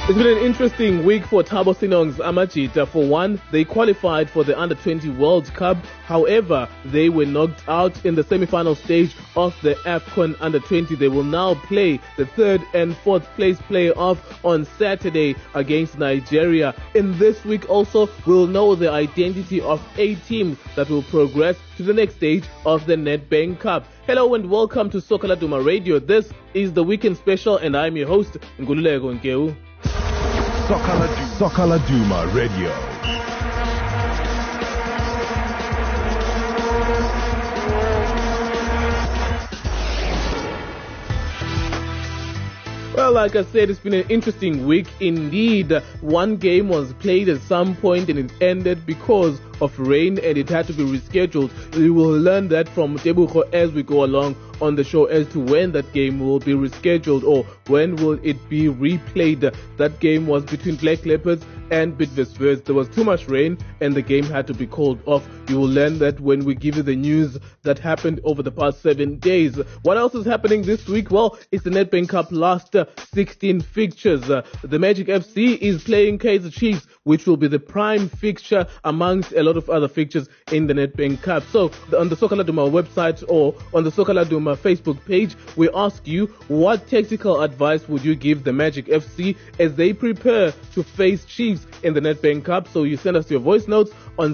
It's been an interesting week for Thabo Sinong's Amajita. For one, they qualified for the Under-20 World Cup. However, they were knocked out in the semi-final stage of the AFCON Under-20. They will now play the third and fourth place playoff on Saturday against Nigeria. In this week also, we'll know the identity of 8 teams that will progress to the next stage of the Nedbank Cup. Hello and welcome to Soccer Laduma Radio. This is the weekend special and I'm your host, Ngululeko Nkeu. Soccer Laduma Radio. Well, like I said, it's been an interesting week indeed. One game was played at some point and it ended because of rain and it had to be rescheduled. We will learn that from Tebucho as we go along on the show as to when that game will be rescheduled or when will it be replayed. That game was between Black Leopards and Bidvest. There was too much rain and the game had to be called off. You will learn that when we give you the news that happened over the past 7 days. What else is happening this week? Well, it's the Nedbank Cup last 16 fixtures. The Magic FC is playing Kaizer Chiefs, which will be the prime fixture amongst a lot of other fixtures in the Nedbank Cup. So on the Soccer Laduma website or on the Soccer Laduma Facebook page, we ask you, what tactical advice would you give the Magic FC as they prepare to face Chiefs in the Nedbank Cup? So you send us your voice notes on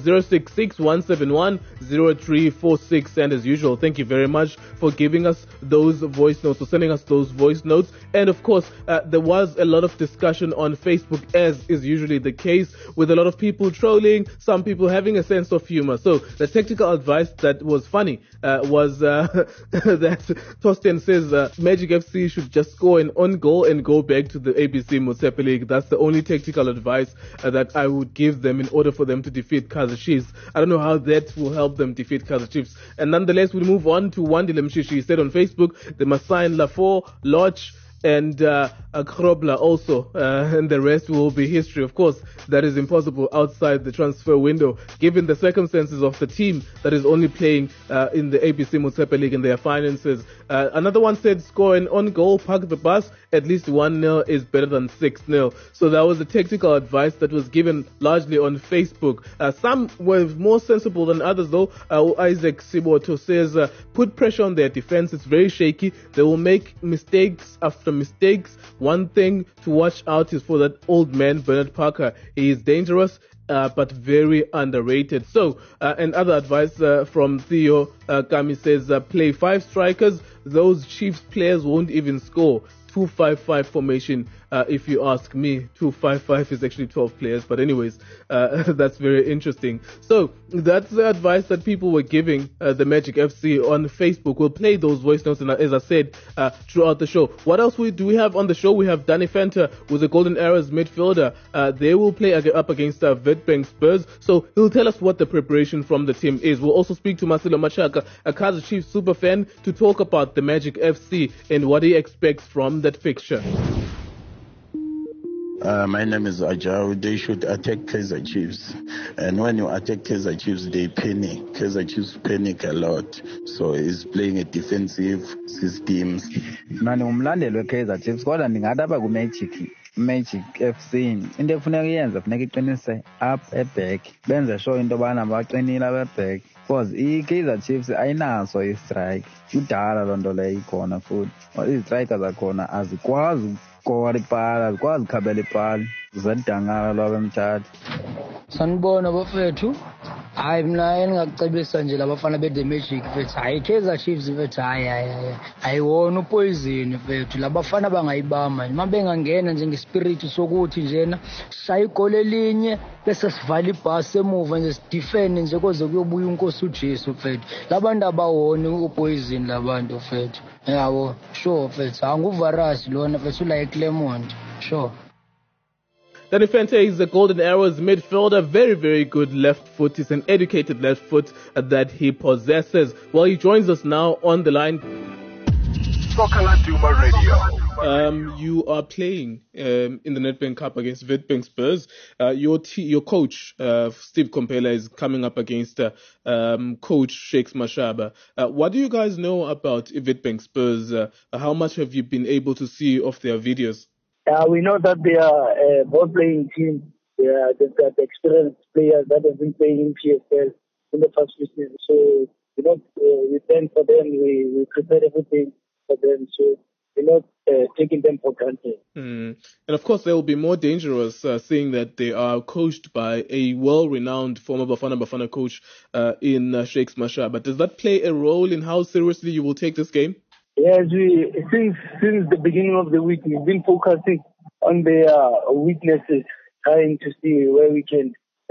066-171-0346. And as usual, thank you very much for giving us those voice notes, for sending us those voice notes. And of course, there was a lot of discussion on Facebook, as is usually the case, with a lot of people trolling, some people having a sense of humor. So the tactical advice that was funny was that Torsten says Magic FC should just score an own goal and go back to the ABC Motsepe League. That's the only tactical advice that I would give them in order for them to defeat Kaizer Chiefs. I don't know how that will help them defeat Kaizer Chiefs. And nonetheless, we move on to Wandile Mshishi. He said on Facebook, they must sign Lafort, Lodge, and Krobler also, and the rest will be history. Of course, that is impossible outside the transfer window, given the circumstances of the team that is only playing in the ABC Motsepe League and their finances. Another one said, score an own goal, park the bus, at least 1-0 is better than 6-0. So that was the tactical advice that was given largely on Facebook. Some were more sensible than others though. Isaac Siboto says, put pressure on their defense, it's very shaky, they will make mistakes after mistakes. One thing to watch out is for that old man Bernard Parker. He is dangerous but very underrated. So and other advice from Theo Kami says, play 5 strikers. Those Chiefs players won't even score. 2-5-5 formation, if you ask me. 2-5-5 is actually 12 players, but anyways, that's very interesting. So that's the advice that people were giving the Magic FC on Facebook. We'll play those voice notes, and as I said, throughout the show. What else do we have on the show? We have Danny Fenter, who's a Golden Arrows midfielder. They will play up against Witbank Spurs, so he'll tell us what the preparation from the team is. We'll also speak to Marcelo Machaka, a Kaizer Chiefs super fan, to talk about the Magic FC and what he expects from that fixture. My name is Ajao. They should attack Kaizer Chiefs. And when you attack Kaizer Chiefs, they panic. Kaizer Chiefs panic a lot. So he's playing a defensive system. Mani umlandeli we-Kaizer Chiefs kodwa ndingathi apha ku-Magic FC into efuneka iyenze funeka iqinise up eback, benze sure into yobana baqinile abe-back, because i-Kaizer Chiefs ayinaso i-strike. Kudala loo nto leyo ikhona futhi. Izistrikers zakhona azikwazi ukukora ipala, azikwazi ukukhabela ipala, zedangala lwabo emthatha. Sanibona bafethu. Hayi mina engingacebisa nje labafana be-The Magic fethu, hayi Kaizer Chiefs fethu, hayi ayiwona upoison fethu. Labafana bangayibamba nje, mabengangena nje ngespirit sokuthi njena shaya igoli elinye bese sivala ibhasi emuva nje sidefend nje koze kuyobuya uNkosi uJesu fethu. Labantu abawona upoison labantu fethu. Yabo sure fethu, anguvarasi lona fethu la eClermont sure. Danny Fenter is the Golden Arrows midfielder. Very, very good left foot. He's an educated left foot that he possesses. Well, he joins us now on the line. Soccer Laduma Radio. You are playing in the Nedbank Cup against Witbank Spurs. Your coach, Steve Kompela, is coming up against coach Shakes Mashaba. What do you guys know about Witbank Spurs? How much have you been able to see of their videos? We know that they are a ball-playing team. They've got experienced players that have been playing in PSL in the past few seasons. So, we thank for them. We prepare everything for them. So, we're not taking them for granted. And of course, they will be more dangerous seeing that they are coached by a well-renowned former Bafana coach in Shakes Mashaba. But does that play a role in how seriously you will take this game? Yes, since the beginning of the week, we've been focusing on their weaknesses, trying to see where we can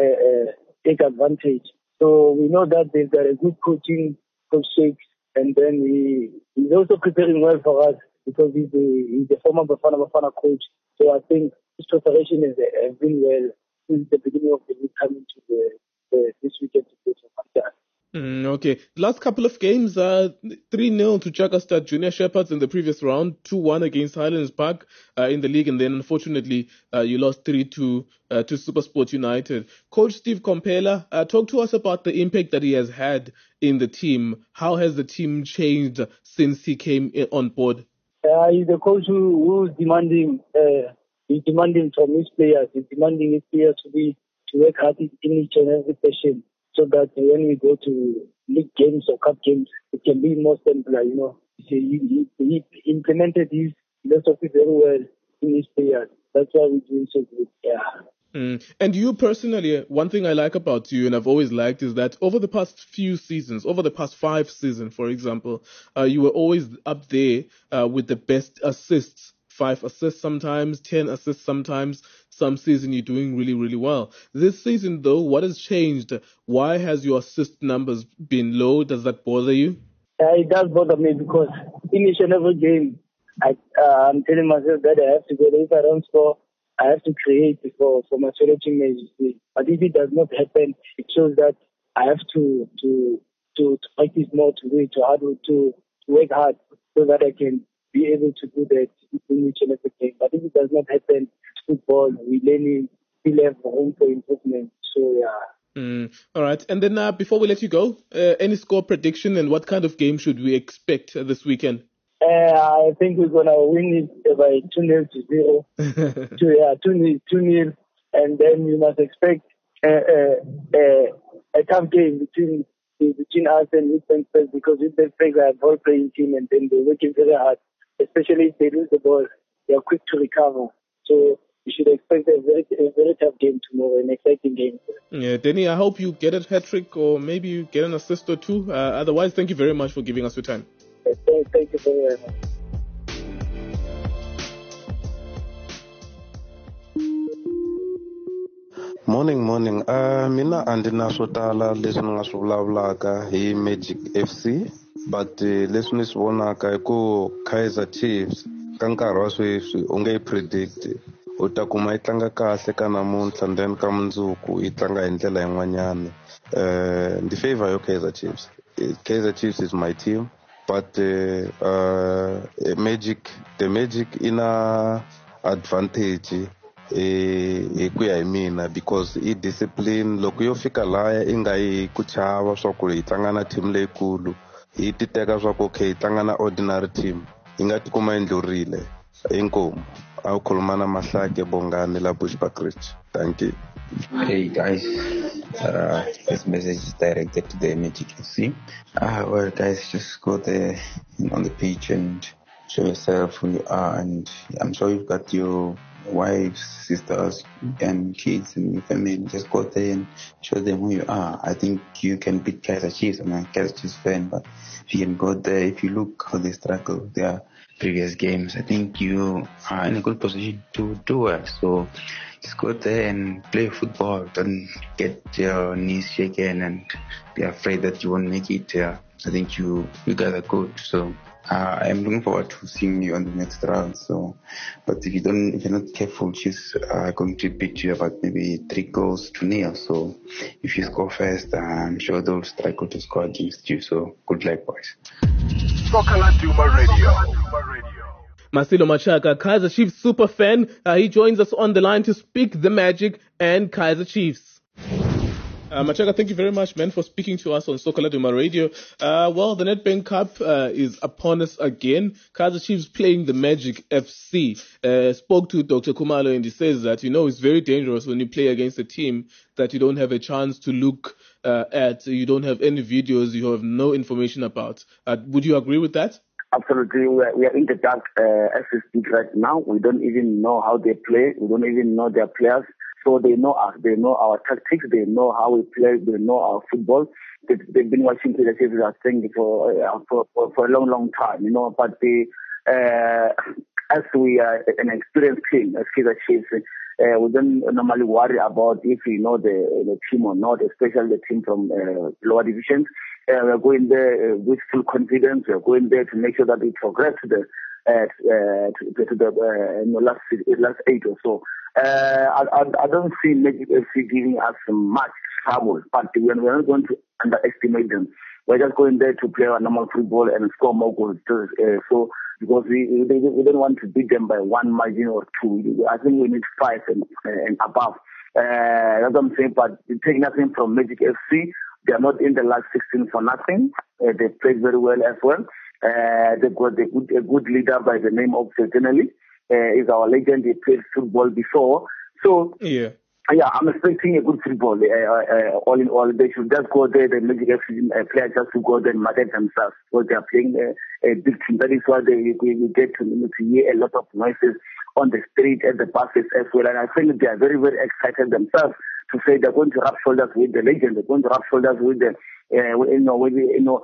take advantage. So we know that they've got a good coaching, Coach Shakes, and then he's also preparing well for us because he's the former Bafana coach. So I think his preparation has been well since the beginning of the week coming to this weekend to play for Mashaba. Okay. Last couple of games, 3-0 to Jakarta Junior Shepherds in the previous round, 2-1 against Highlands Park in the league, and then unfortunately you lost 3-2 to SuperSport United. Coach Steve Komphela, talk to us about the impact that he has had in the team. How has the team changed since he came on board? He's a coach who's demanding. He's demanding from his players. He's demanding his players to work hard in each and every session, so that when we go to league games or cup games, it can be more simpler, He implemented his philosophy very well in his players. That's why we're doing so good, And you personally, one thing I like about you, and I've always liked, is that over the past few seasons, over the past 5 seasons, for example, you were always up there with the best assists. 5 assists sometimes, 10 assists sometimes. Some season you're doing really, really well. This season, though, what has changed? Why has your assist numbers been low? Does that bother you? It does bother me because in each and every game, I'm telling myself that I have to go there. If I don't score, I have to create for my fellow teammates. But if it does not happen, it shows that I have to practice more, to work hard so that I can be able to do that in each and every game. But if it does not happen, football, we still have room for improvement. So, All right. And then before we let you go, any score prediction and what kind of game should we expect this weekend? I think we're going to win it by 2-0 to 0. 2-0. And then you must expect a tough game between us and Wittenberg, because Wittenberg are a ball-playing team and then they're working very hard. Especially if they lose the ball, they are quick to recover. So you should expect a very tough game tomorrow, an exciting game. Yeah, Denny, I hope you get a hat-trick or maybe you get an assist or two. Otherwise, thank you very much for giving us your time. Thank you very much. Morning. Mina andina swo tala leswi ni nga swi vulavulaka hi Magic FC, but leswi ni swi vonaka I ku Kaizer Chiefs ka nkarhi wa sweswi u nge predict u ta kuma yi tlanga kahle ka namuntlha, then ka mundzuku yi tlanga hi ndlela yin'wanyana. Ndi favor yo Kaizer Chiefs. Kaizer Chiefs is my team, but the Magic ina advantage ku ya hi mina, because i discipline loko yo fika laya i nga yi ku chava swa ku hi tlanga na team leyikulu, hi ti teka swa ku okay hi tlanga na ordinary team, hi nga tikuma yi ndlurile. Inkomu a wu khuluma na Mahlake Bongani la Bushbuckridge. Thank you. Hey guys, this message is directed to the Magic FC. Well guys, just go there on the pitch and show yourself who you are, and I'm sure you've got your wives, sisters and kids and your family. Just go there and show them who you are. I think you can beat Kaizer Chiefs. I'm a Kaizer Chiefs fan, but if you can go there, if you look how they struggle their previous games, I think you are in a good position to do well. So just go there and play football. Don't get your knees shaken and be afraid that you won't make it. I think you guys are good. So I'm looking forward to seeing you on the next round. So, but if you're not careful, Chiefs are going to beat you about maybe 3-0. So if you score first, I'm sure they'll struggle to score against you. So good luck, boys. Soccer Laduma Radio. Marcelo Machaka, Kaizer Chiefs super fan. He joins us on the line to speak the Magic and Kaizer Chiefs. Machaka, thank you very much, man, for speaking to us on Soka Laduma Radio. Well, the Nedbank Cup is upon us again. Kaizer Chiefs playing the Magic FC. Spoke to Dr. Khumalo and he says that, it's very dangerous when you play against a team that you don't have a chance to look at. You don't have any videos. You have no information about. Would you agree with that? Absolutely. We are in the dark as we speak right now. We don't even know how they play. We don't even know their players. So they know us. They know our tactics. They know how we play. They know our football. They've been watching Kaizer Chiefs, I think, for a long, long time, But as we are an experienced team, as Kaizer Chiefs, we don't normally worry about if we know the team or not, especially the team from lower divisions. We're going there with full confidence. We're going there to make sure that we progress to the last 8 or so. I don't see Magic FC giving us much trouble, but we're not going to underestimate them. We're just going there to play our normal football and score more goals. So because we don't want to beat them by 1 margin or 2. I think we need 5 and above. That's what I'm saying. But take nothing from Magic FC. They are not in the last 16 for nothing. They played very well as well. They've got a good leader by the name of Serginelli. Is our legend. He played football before. So, yeah, I'm expecting a good football. All in all, they should just go there. The Magic FC players just to go there and market themselves. Because they are playing a big team. That is why we get to hear a lot of noises on the street, at the buses as well. And I think they are very, very excited themselves to say they're going to rub shoulders with the legend. They're going to rub shoulders with the, with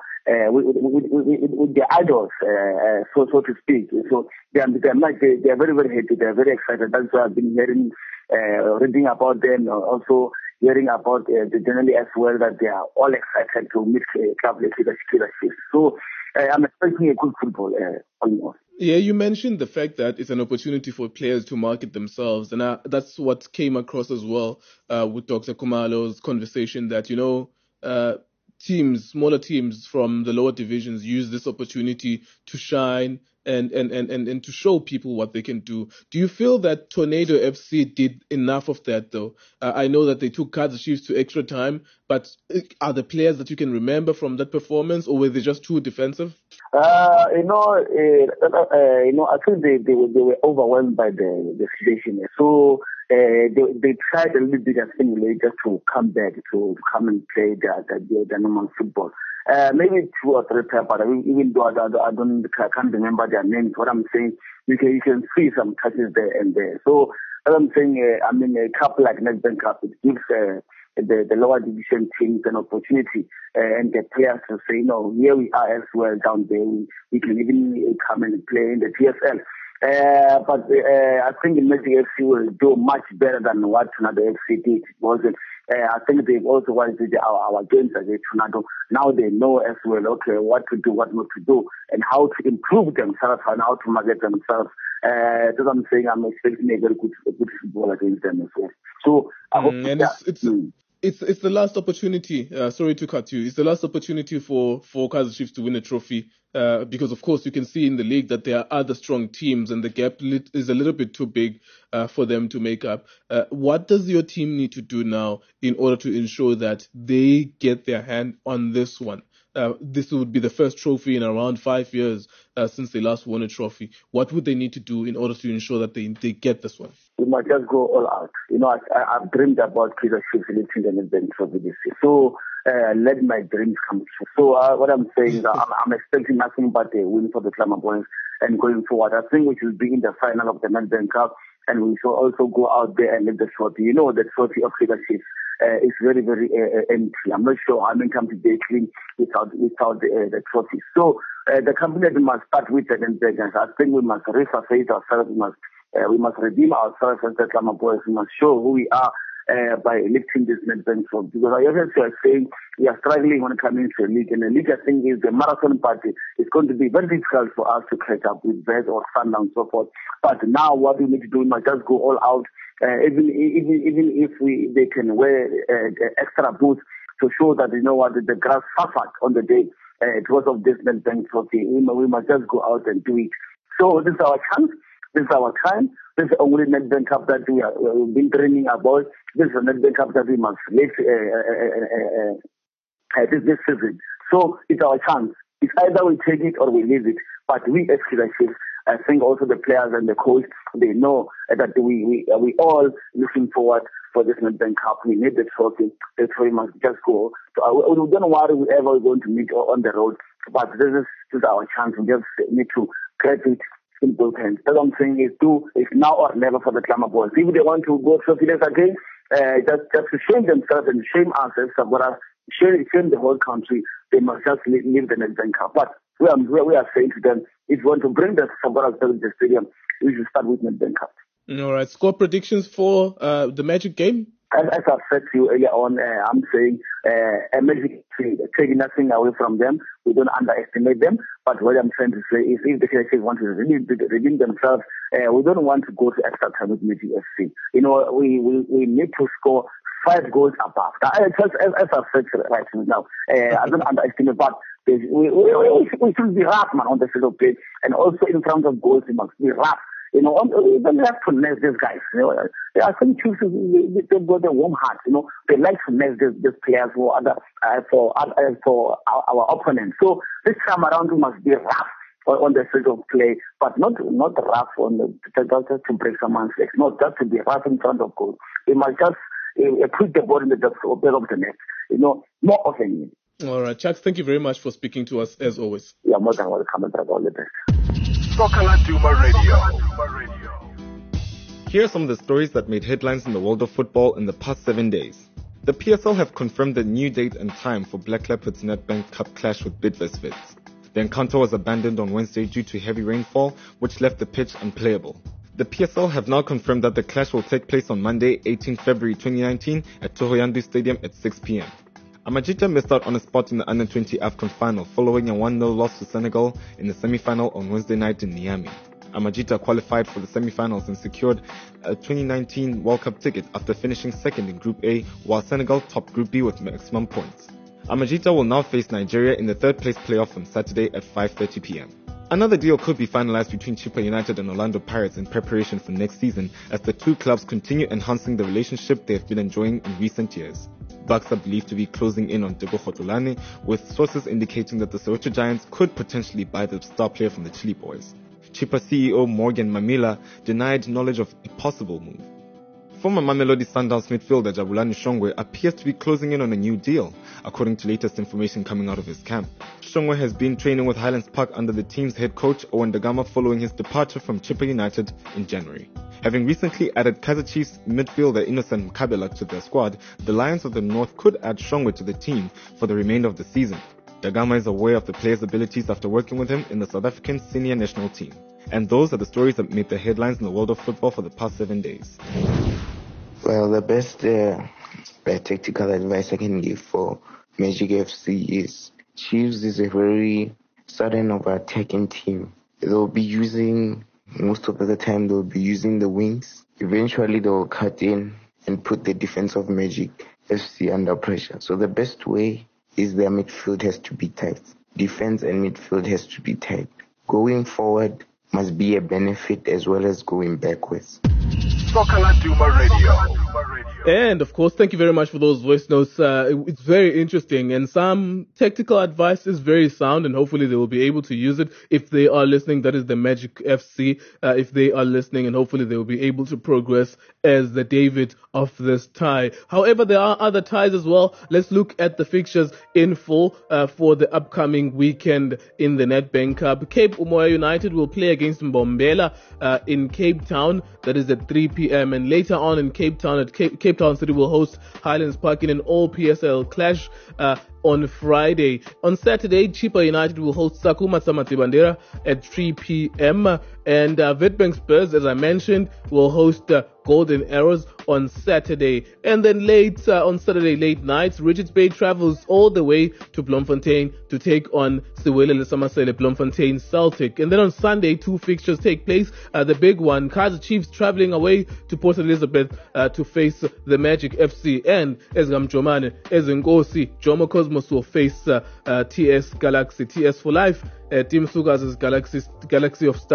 their idols, so to speak. So they are very, very happy. They are very excited. That's why I've been hearing, reading about them, also hearing about the generally as well, that they are all excited to meet club like Kaizer Chiefs. So I'm expecting a good football almost. Yeah, you mentioned the fact that it's an opportunity for players to market themselves, and that's what came across as well with Dr. Khumalo's conversation that, smaller teams from the lower divisions use this opportunity to shine and to show people what they can do. Do you feel that Tornado FC did enough of that, though? I know that they took Kaizer Chiefs to extra time, but are the players that you can remember from that performance, or were they just too defensive? I think they were overwhelmed by the situation. So they tried a little bit, I think, just to come back, to come and play the normal football. Maybe 2 or 3 players, but even though I can't remember their names. What I'm saying, you can see some touches there and there. So as I'm saying, a cup like Nedbank Cup, it gives the lower division teams an opportunity and the players to say, here we are as well down there. We can even come and play in the TSL. But I think the Magic FC will do much better than what Tornado FC did. I think they've also watched our games against Tornado. Now they know as well, what to do, what not to do, and how to improve themselves and how to market themselves. That's what I'm saying. I'm expecting a very good football against them as well. So I hope it's the last opportunity. Sorry to cut you. It's the last opportunity for Kaizer Chiefs to win a trophy. Because of course you can see in the league that there are other strong teams and the gap is a little bit too big for them to make up. What does your team need to do now in order to ensure that they get their hand on this one? This would be the first trophy in around 5 years since they last won a trophy. What would they need to do in order to ensure that they get this one? We must just go all out. I've dreamed about Kaizer Chiefs lifting the Nedbank Trophy this year. So let my dreams come true. So what I'm saying is I'm expecting nothing but a win for the Glamour Boys and going forward. I think we should be in the final of the Nedbank Cup, and we shall also go out there and lift the trophy. The trophy of Kaizer Chiefs is very, very empty. I'm not sure how many times they clean without the trophy. So the company must start with the Nedbank. I think we must resurface ourselves. We must redeem ourselves as the Glamour Boys. We must show who we are by lifting this Nedbank Trophy. Because I always saying we are struggling when coming to a league. And the league, I think, is the marathon party. It's going to be very difficult for us to catch up with Bears or Sundown and so forth. But now what we need to do, we must just go all out. Even if they can wear extra boots to show that, the grass suffered on the day because of this Nedbank Trophy. We must just go out and do it. So this is our chance. This is our time. This is the only Nedbank Cup that we've been dreaming about. This is the Nedbank Cup that we must live this season. So it's our chance. It's either we take it or we leave it. But we as Kaizer Chiefs, I think also the players and the coach, they know that we all looking forward for this Nedbank Cup. We need the trophy. The trophy must just go. So we don't worry whoever we're going to meet on the road. But this is our chance. We just need to grab it in both hands. That's what I'm saying is now or never for the Glamour Boys. If they want to go trophyless again, just to shame themselves and shame us as Sabora, shame the whole country, they must just leave the Nedbank Cup. But we are saying to them, if you want to bring the Sabora to the stadium, we should start with Nedbank Cup. All right. Score predictions for the Magic game? As I've said to you earlier on, I'm saying Magic taking nothing away from them. We don't underestimate them. But what I'm trying to say is if the Kaizer Chiefs want to redeem themselves, we don't want to go to extra time with Magic FC. You know, we need to score 5 goals above. As I've said right now, I don't underestimate, but we should be rough, man, on the field of play. And also in front of goals, we must be rough. You know, we don't have to mess these guys. You know, there are some Chiefs they've got a warm heart. You know, they like to mess these players for our opponents. So this time around, we must be rough on the field of play, but not rough on just to break someone's legs. Not just to be rough in front of goal. We must just put the ball in the back of the net. You know, more often. All right, Chucks, thank you very much for speaking to us as always. Yeah, more than welcome, and all the best. Soccer Laduma Radio. Here are some of the stories that made headlines in the world of football in the past 7 days. The PSL have confirmed the new date and time for Black Leopards Nedbank Cup clash with Bidvest Wits. The encounter was abandoned on Wednesday due to heavy rainfall, which left the pitch unplayable. The PSL have now confirmed that the clash will take place on Monday, 18 February 2019 at Thohoyandou Stadium at 6 p.m. Amajita missed out on a spot in the Under-20 AFCON final following a 1-0 loss to Senegal in the semi-final on Wednesday night in Niamey. Amajita qualified for the semi-finals and secured a 2019 World Cup ticket after finishing second in Group A, while Senegal topped Group B with maximum points. Amajita will now face Nigeria in the third-place playoff on Saturday at 5:30 p.m. Another deal could be finalized between Chippa United and Orlando Pirates in preparation for next season as the two clubs continue enhancing the relationship they have been enjoying in recent years. Bucks are believed to be closing in on Teko Khotolane, with sources indicating that the Soweto Giants could potentially buy the star player from the Chile Boys. Chippa CEO Morgan Mamila denied knowledge of a possible move. Former Mamelodi Sundowns midfielder Jabulani Shongwe appears to be closing in on a new deal, according to latest information coming out of his camp. Shongwe has been training with Highlands Park under the team's head coach Owen Dagama following his departure from Chippa United in January. Having recently added Kaizer Chiefs midfielder Innocent Mkabela to their squad, the Lions of the North could add Shongwe to the team for the remainder of the season. Dagama is aware of the player's abilities after working with him in the South African senior national team. And those are the stories that made the headlines in the world of football for the past 7 days. Well, the best tactical advice I can give for Magic FC is Chiefs is a very sudden over-attacking team. They'll be using, most of the time, they'll be using the wings. Eventually, they'll cut in and put the defense of Magic FC under pressure. So the best way is their midfield has to be tight. Defense and midfield has to be tight. Going forward must be a benefit as well as going backwards. Soccer Laduma Radio. And of course, thank you very much for those voice notes. It's very interesting, and some tactical advice is very sound, and hopefully they will be able to use it if they are listening. That is the Magic FC. If they are listening, and hopefully they will be able to progress as the David of this tie. However, there are other ties as well. Let's look at the fixtures in full for the upcoming weekend in the Nedbank Cup. Cape Umoya United will play against Mbombela in Cape Town. That is at 3 p.m. And later on in Cape Town, at Cape Town City will host Highlands Park in an all-PSL clash on Friday. On Saturday, Chippa United will host Sakuma Samatibandera at 3 p.m. And Witbank Spurs, as I mentioned, will host Golden Arrows on Saturday. And then on Saturday late nights, Richards Bay travels all the way to Bloemfontein to take on Siwele Lesamasele Bloemfontein Celtic. And then on Sunday, 2 fixtures take place. The big one, Kaizer Chiefs traveling away to Port Elizabeth to face the Magic FC. And Ezgam Jomane, Ezenkosi, Jomo Cosmos will face TS Galaxy, TS for Life. Team Sugas' Galaxy of Stars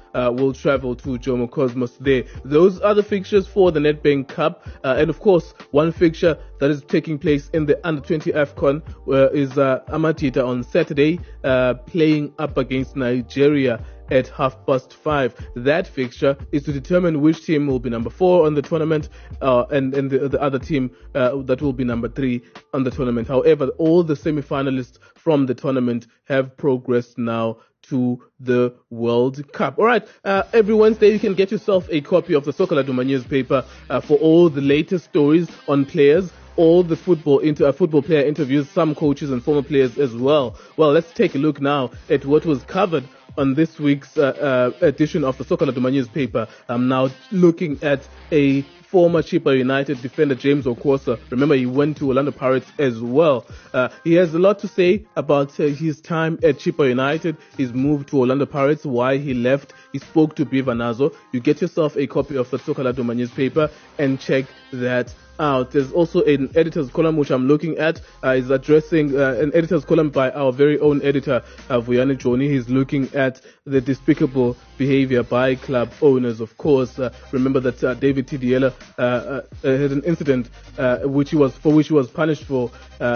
will travel to Jomo Cosmos there. Those are the fixtures for the Nedbank Cup. And of course, one fixture that is taking place in the Under-20 AFCON is Amatita on Saturday, playing up against Nigeria at 5:30. That fixture is to determine which team will be number 4 on the tournament, and the other team that will be number 3 on the tournament. However, all the semi-finalists from the tournament have progressed now to the World Cup. All right, every Wednesday you can get yourself a copy of the Soccer Laduma newspaper for all the latest stories on players, all the football player interviews, some coaches and former players as well. Well, let's take a look now at what was covered on this week's edition of the Soccer Laduma newspaper. I'm now looking at a former Chippa United defender, James Okosa. Remember, he went to Orlando Pirates as well. He has a lot to say about his time at Chippa United, his move to Orlando Pirates, why he left. He spoke to Biva Nazo. You get yourself a copy of the Soccer Laduma newspaper and check that out. There's also an editor's column which I'm looking at. Is addressing an editor's column by our very own editor, Vuyani Joni. He's looking at the despicable behavior by club owners. Of course, remember that David Tidiela had an incident which he was punished for,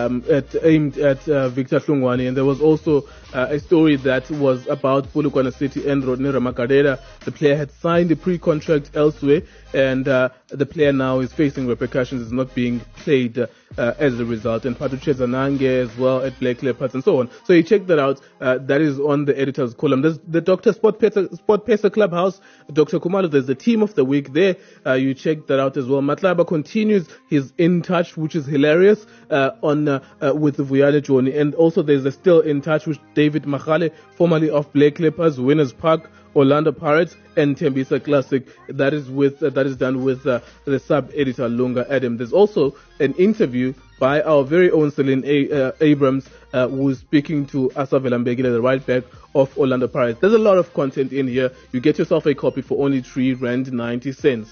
aimed at Victor Hlungwane, and there was also a story that was about Polokwane City and Rodney Ramakarela. The player had signed a pre-contract elsewhere, and the player now is facing repercussions. Is not being played as a result, and Patuche Zanange as well at Black Leopards and so on. So you check that out. That is on the editor's column. There's the Dr. Sport Pesa Clubhouse, Dr. Kumalo. There's the team of the week there. You check that out as well. Matlaba continues his In Touch, which is hilarious, with Vuyale Joni. And also there's a Still In Touch with David Machale, formerly of Black Leopards, Winners Park, Orlando Pirates, and Tembisa Classic. That is done with the sub-editor Lunga Adam. There's also an interview by our very own Celine Abrams, who's speaking to Asa Velambegile, the right back of Orlando Pirates. There's a lot of content in here. You get yourself a copy for only R3.90.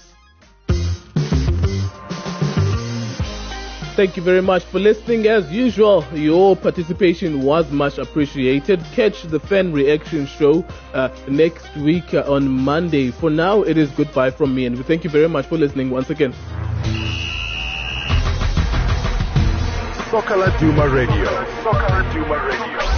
Thank you very much for listening. As usual, your participation was much appreciated. Catch the Fan Reaction Show next week on Monday. For now, it is goodbye from me, and we thank you very much for listening once again. Soccer Laduma Radio. Soccer Laduma Radio.